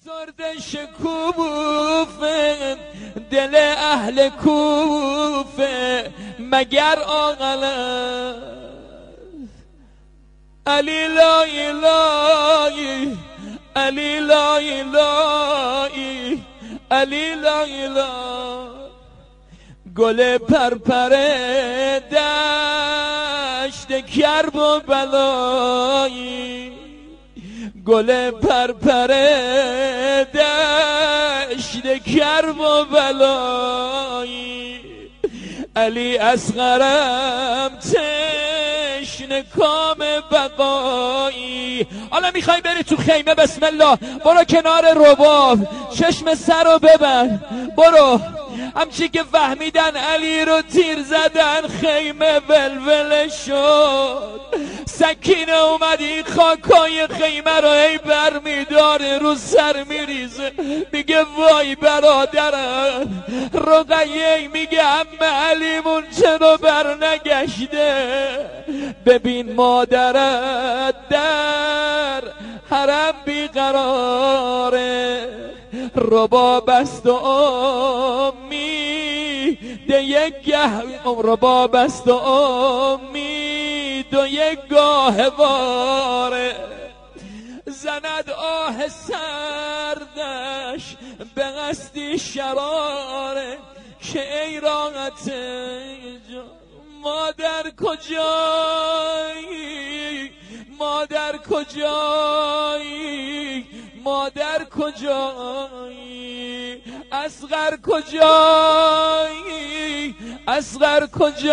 افسرده شکوفه دل اهل کوفه مگر عاقل علی لا اله علی لا اله علی لا اله گل پرپره دشت کرب و بلایی گل پرپره دشت کرب و بلایی علی اصغرم تشنه کام بقایی. حالا میخوای بری تو خیمه، بسم الله، برو کنار رباب، چشم سر رو ببند، برو. همچی که فهمیدن علی رو تیر زدن، خیمه ولوله شد. سکینه اومد این خاکای خیمه رو هی بر میداره، رو سر میریزه، میگه وای برادرم. رقیه میگه عمه علیمون چرا بر نگشته؟ ببین مادرت در حرم بیقراره، رباب است و امید یک گه، رباب است و امید و یک گاهواره. زند آه سردش به قصدی شراره که ای راحت جان مادر کجایی، مادر کجایی، مادر کجایی، اصغر کجایی، اصغر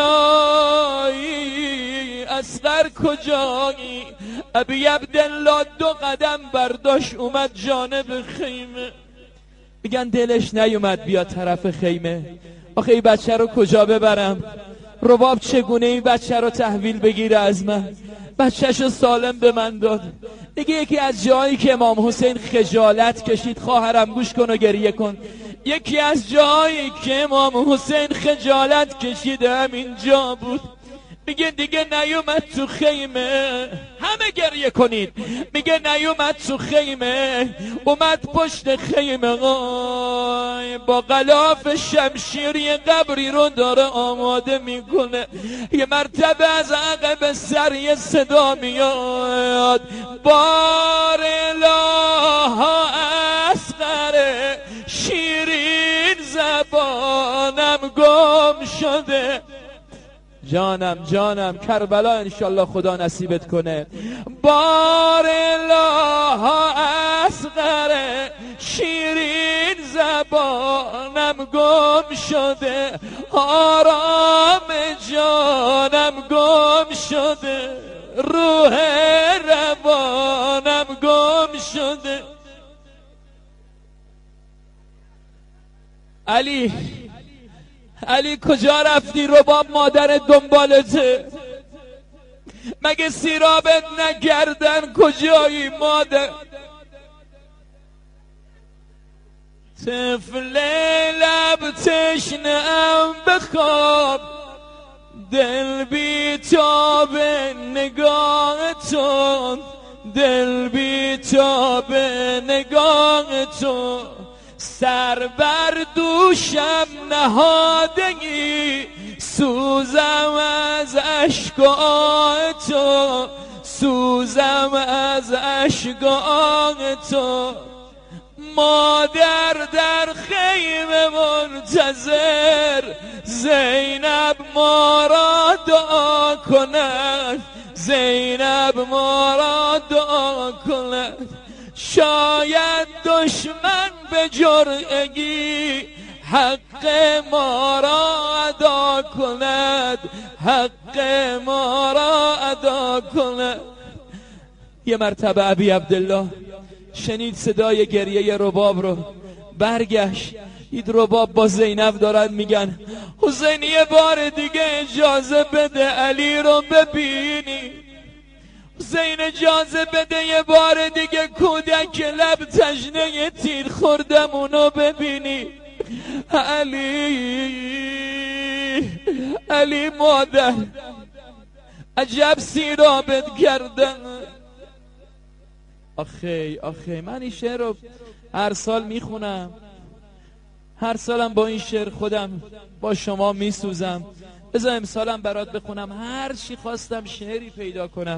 کجایی، اصغر کجایی. ابی عبدالله دو قدم برداشت اومد جانب خیمه. میگن دلش نیومد بیا طرف خیمه. آخه این بچه رو کجا ببرم؟ رباب چگونه این بچه رو تحویل بگیره از من؟ بچه‌شو سالم به من داد. دیگه یکی از جایی که امام حسین خجالت کشید، خواهرم گوش کن و گریه کن، یکی از جایی که امام حسین خجالت کشید همین جا بود. میگه دیگه نیومد تو خیمه، همه گریه کنید. میگه نیومد تو خیمه، اومد پشت خیمه با غلاف شمشیری قبری رو داره آماده میکنه. یه مرتبه از عقب سر یه صدا میاد، بار اله اصغر شیرین زبانم گم شده. جانم جانم کربلا انشالله خدا نصیبت کنه. بار اله اصغر شیرین زبانم گم شده، آرام جانم گم شده، روح روانم گم شده. علی علی کجا رفتی؟ رباب مادر دنبالته. مگه سیرابت نکردن؟ کجایی مادر؟ طفل لب تشنه‌ام بخواب، دل بی تاب نگاهتون، دل بی تاب نگاهتون. سر بر دوشم نهادگی، سوزم از اشک و آه تو، سوزم از اشک و آه تو. مادر در خیمه منتظر، زینب ما را دعا کند، زینب ما را دعا کند. شاید دشمن به جرعگی حق ما را ادا کند، حق ما را ادا کند. یه مرتبه ابی عبدالله شنید صدای گریه رباب رو، برگشت دید رباب با زینب دارد میگن حسین یه بار دیگه اجازه بده علی رو ببینی، حسین اجازه بده یه بار دیگه کودک لب تشنه تیر خوردمونو ببینی. علی علی مادر عجب سیرابت کردن. آخی من این شعر رو هر سال میخونم، هر سالم با این شعر خودم با شما میسوزم. بذار امسالم برات بخونم. هر چی خواستم شعری پیدا کنم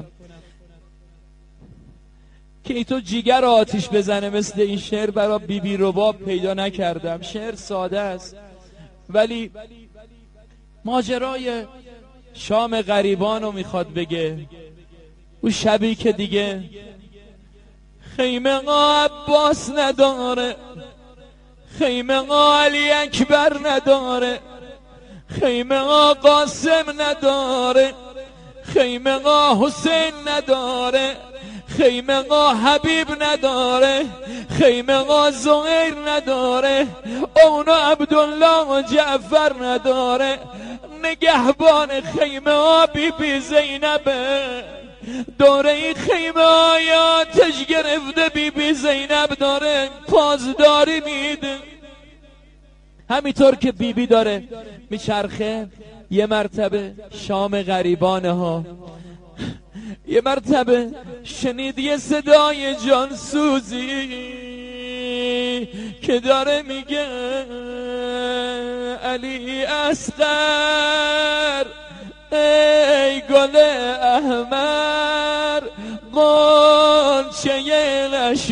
که ای تو جیگر آتیش بزنه مثل این شعر برا بیبی رباب پیدا نکردم. شعر ساده است ولی ماجرای شام غریبان رو میخواد بگه. او شبی که دیگه خیمه عباس نداره، خیمه علی اکبر نداره، خیمه قاسم نداره، خیمه حسین نداره، خیمه حبیب نداره، خیمه زهیر نداره، اونو عبدالله جعفر نداره. نگهبان خیمه بی بی زینبه، دوره این خیمه آتش گرفته بی بی زینب داره پازداری میده. همینطور که بی بی داره میچرخه، یه مرتبه شام غریبانه ها، یه مرتبه شنید یه صدای جانسوزی که داره میگه علی اصغر ای گل احمر، غنچه لش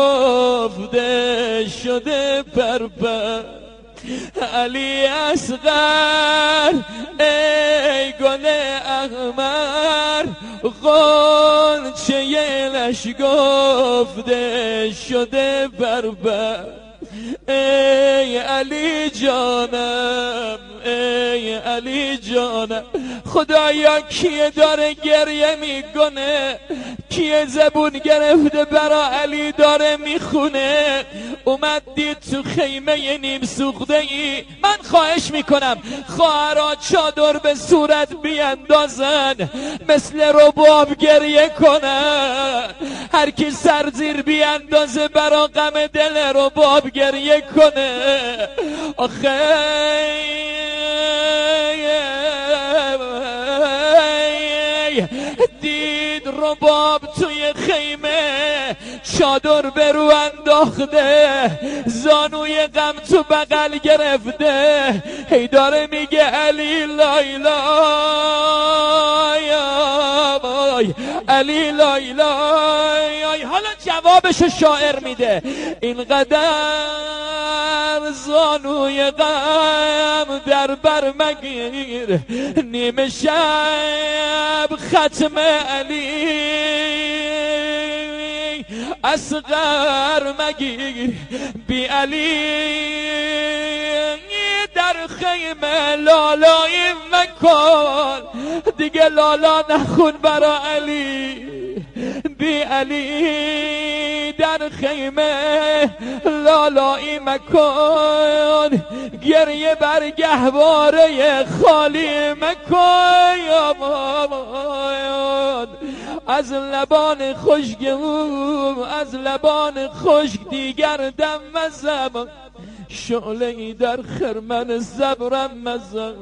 گفته شده پرپر. علی اصغر ای گل احمر، غنچه لش گفته شده پرپر. ای علی جانم، ای علی جانم، خدایا کیه داره گریه میکنه، کیه زبون گرفته برا علی داره میخونه. اومد دید تو خیمه نیم سوخته ای. من خواهش میکنم خواهرها چادر به صورت بیاندازن، مثل رباب گریه کنن. هر کی سر زیر بیاندازه برا غم دل رباب گریه کنه. آخه دید رباب توی خیمه چادر برو انداخته، زانوی غم تو بغل گرفته، هی داره میگه علی لایلا، علی لایلا. حالا جوابشو شاعر میده: اینقدر زانوی غم در بر مگیر، نیمه شب ختم علی اصغر مگیر، بی علی در خیمه لالایی مکن، دیگه لالا نخون برا علی، بی علی در خیمه لالایی مکن، گریه بر گهواره خالی مکن. از لبان خشک از لبان خشک دیگر دم مزم، شعله ای در خرمن صبرم مزن.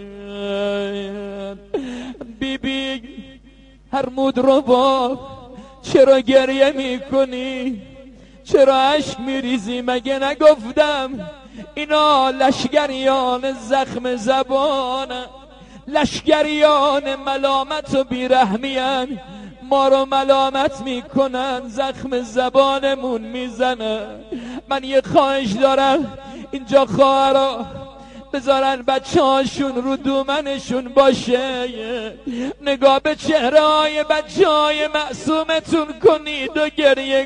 بی بی هرمود رباب چرا گریه میکنی؟ چرا عشق میریزی؟ مگه نگفتم اینا لشگریان زخم زبانن، لشگریان ملامت و بیرحمیان، ما رو ملامت میکنن، زخم زبانمون میزنن. من یه خواهش دارم، اینجا خواهرها بذارن بچه هاشون رو دومنشون باشه، نگاه به چهره های بچه های معصومتون کنید و گریه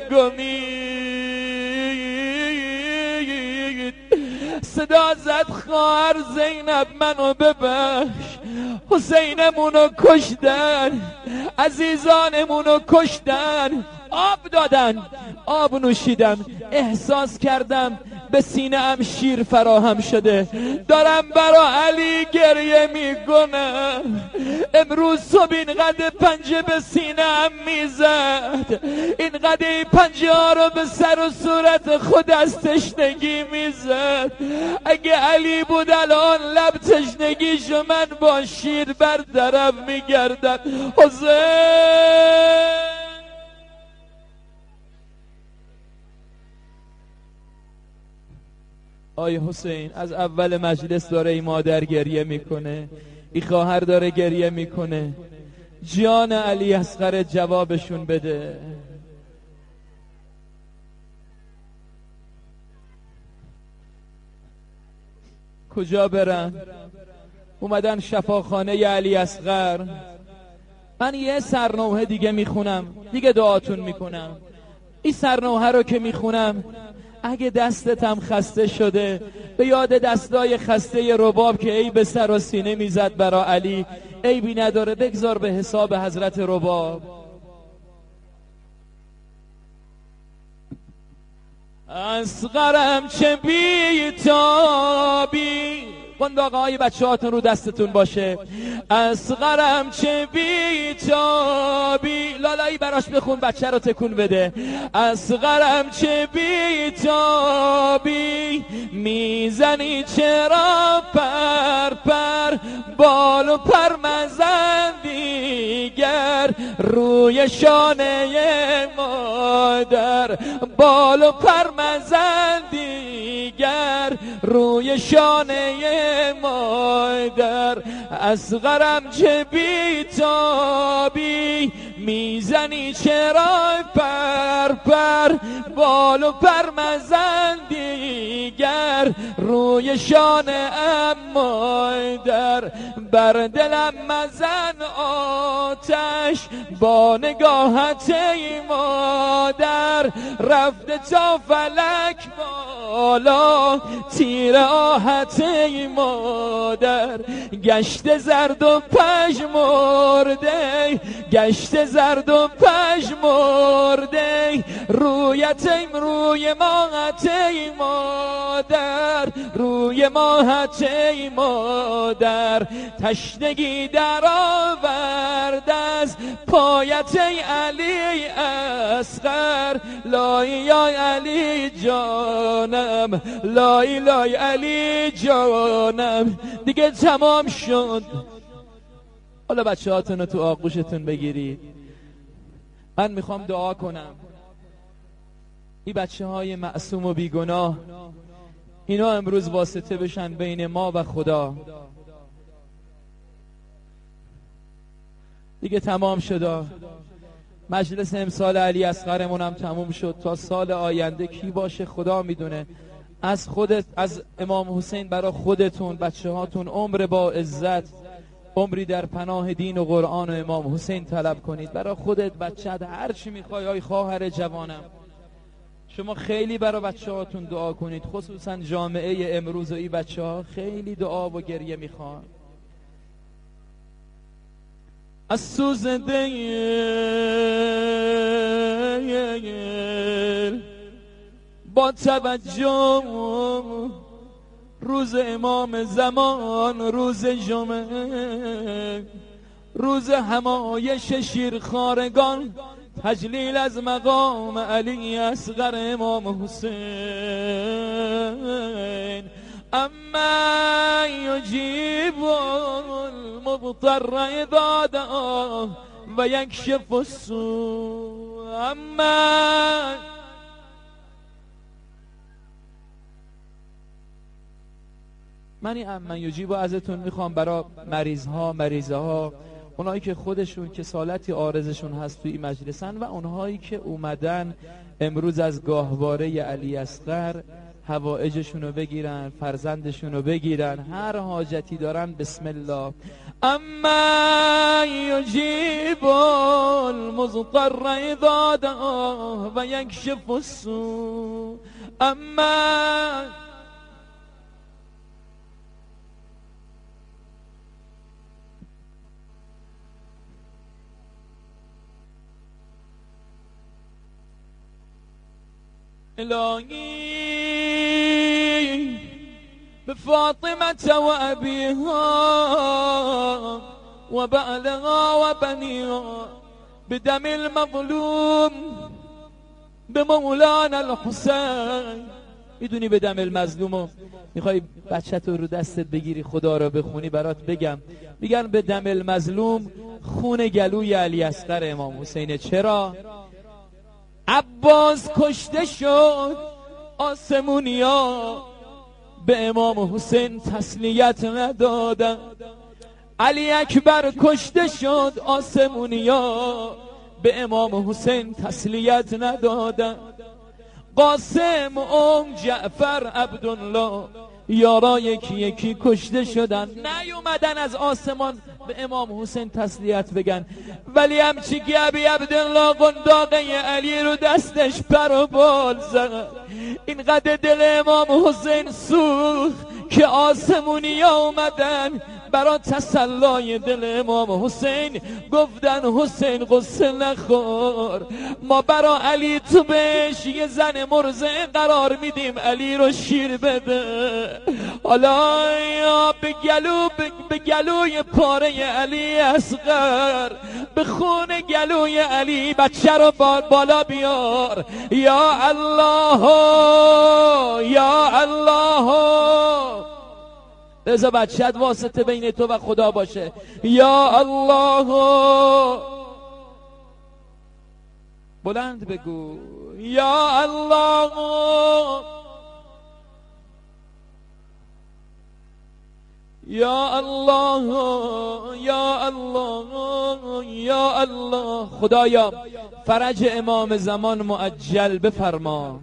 کنید. صدا زد خواهر زینب منو ببخش، حسینمونو کشتن، عزیزانمونو کشتن، آب دادن، آب نوشیدم، احساس کردم به سینه ام شیر فراهم شده، دارم برا علی گریه میکنم. امروز صبح اینقدر پنجه به سینه ام میزد، اینقدر این پنجه ها رو به سر و صورت خود از تشنگی میزد. اگه علی بود الان لب تشنگیشو من با شیر بر طرف میگردم. حسین آی حسین از اول مجلس داره این مادر گریه میکنه، این خواهر داره گریه میکنه. جان علی اصغر جوابشون بده. کجا برن؟ اومدن شفاخانه علی اصغر. من یه سرنوحه دیگه میخونم، دیگه دعاتون میکنم. این سرنوحه رو که میخونم، اگه دستتم خسته شده به یاد دستای خسته رباب که ای به سر و سینه میزد برا علی، عیبی نداره بگذار به حساب حضرت رباب. اصغرم چه بیتابی، بنداقه های بچه هاتون رو دستتون باشه. اصغرم چه بیتابی، لالایی براش بخون بچه رو تکون بده. اصغرم چه بیتابی، میزنی چرا پر پر، بال و پر مزن دیگر روی شانه مادر، بال و پر مزن دیگر روی شانه مادر. اصغرم چه بیتابی، میزنی چرا پر پر، بال و پر مزن دیگر روی شانه مادر. بر دلم مزن آتش با نگاهت ای مادر، رفته تا فلک بالا تیر آهت ای مادر. گشت زرد و پژمرده، گشت زرد و پژمرده رویت ای روی ماهت ای مادر، روی ماهت ای مادر. تشنگی در آورد از پایت ای علی اصغر، لای لای علی جانم، لای لای علی جانم. دیگه تمام شد. حالا بچه هاتون رو تو آغوشتون بگیرید. من میخوام دعا کنم این بچه های معصوم و بیگناه، اینا امروز واسطه بشن بین ما و خدا. دیگه تمام شد. مجلس امسال علی اصغرمون هم تموم شد. تا سال آینده کی باشه خدا میدونه. از خودت، از امام حسین برای خودتون، بچه هاتون عمر با عزت، عمری در پناه دین و قرآن و امام حسین طلب کنید. برای خودت، بچه‌ت، هر چی میخوای. آی خواهر جوانم، شما خیلی برای بچه هاتون دعا کنید، خصوصا جامعه امروز و این بچه ها خیلی دعا و گریه میخوان. از سوز دل با توجه روز امام زمان، روز جمعه، روز همایش شیرخوارگان، تجلیل از مقام علی اصغر امام حسین. اما یجیب المضطر اذا دعاه و یکشف السوء. اما من این اما یجیب ازتون میخوام برای مریض ها، مریضه ها، اونایی که خودشون کسالتی عارضشون هست توی این مجلسن و اونهایی که اومدن امروز از گاهواره علی اصغر حوائجشونو بگیرن، فرزندشونو بگیرن، هر حاجتی دارن. بسم الله. اما یجیب المضطر اذا دعاه و یکشف السوء. اما الهی بفاطمة وأبيها وبعلها وبنيها بدم المظلوم بمولانا الحسين. میدونی به دم المظلومو میخوای بچت رو دستت بگیری خدا رو بخونی، برات بگم. میگن به دم المظلوم خون گلوی علی اصغر امام حسینه. چرا؟ عباس کشته شد، آسمونیا به امام حسین تسلیت ندادن. علی اکبر کشته شد، آسمونیا به امام حسین تسلیت ندادن. قاسم، جعفر، عبدالله یارا یکی یکی کشته شدن، نیومدن از آسمان به امام حسین تسلیت بگن. ولی همچی که ابی عبدالله قنداقه علی رو دستش پر و بال زد، اینقدر دل امام حسین سوخت که آسمونیا اومدن برای تسلای دل امام حسین گفتن حسین قصه نخور، ما برا علی تو بهش یه زن مرضع قرار میدیم، علی رو شیر بده. حالا یا به گلوی پاره علی اصغر، به خون گلوی علی بچه رو بالا بیار. یا الله یا الله، بذار بچه‌ت واسطه بین تو و خدا باشه. یا الله، بلند بگو یا الله. یا الله یا الله یا الله. خدایا فرج امام زمان معجل بفرما،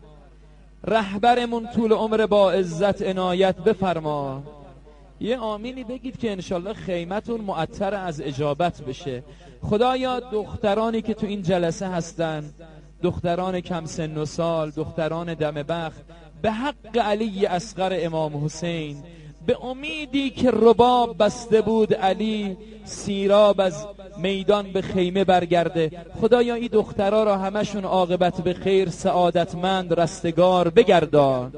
رهبرمون طول عمر با عزت عنایت بفرما. یه آمینی بگید که انشالله خیمتون معطر از اجابت بشه. خدایا دخترانی که تو این جلسه هستن، دختران کم سن و سال، دختران دم بخت، به حق علی اصغر امام حسین، به امیدی که رباب بسته بود علی سیراب از میدان به خیمه برگرده، خدایا این دخترها را همشون عاقبت به خیر، سعادتمند، رستگار بگردان.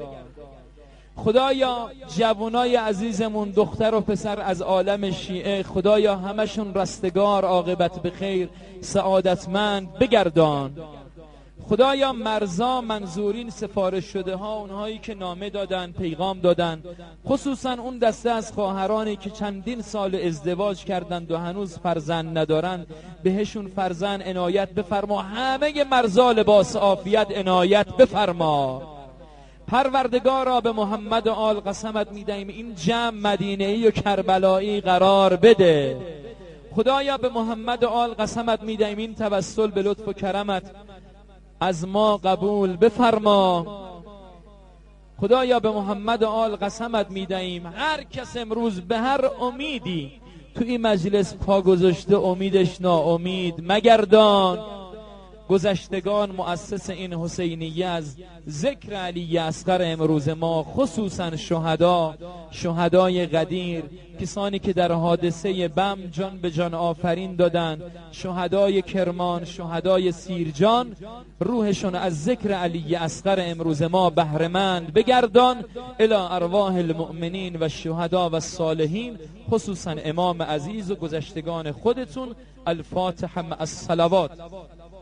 خدایا جوانای عزیزمون، دختر و پسر از عالم شیعه، خدایا همشون رستگار، عاقبت به خیر، سعادتمند بگردان. خدایا مرزا، منظورین، سفارش شده ها، اونهایی که نامه دادن، پیغام دادن، خصوصا اون دسته از خواهرانی که چندین سال ازدواج کردند و هنوز فرزند ندارن، بهشون فرزند عنایت بفرما. همه مرزا لباس عافیت عنایت بفرما. پروردگارا به محمد و آل قسمت میدهیم این جمع مدینه‌ای و کربلایی قرار بده. خدایا به محمد و آل قسمت میدهیم این توسل به لطف و کرمت از ما قبول بفرما. خدایا به محمد و آل قسمت میدهیم هر کس امروز به هر امیدی تو این مجلس پا گذاشته، امیدش ناامید مگردان. گذشتگان مؤسس این حسینیه از ذکر علی اصغر امروز ما، خصوصا شهدای غدیر، کسانی که در حادثه بم جان به جان آفرین دادند، شهدای کرمان، شهدای سیرجان، روحشون از ذکر علی اصغر امروز ما بهره‌مند بگردان. الی ارواح المؤمنین و الشهدا و الصالحین، خصوصا امام عزیز و گذشتگان خودتون. الفاتحه مع الصلوات.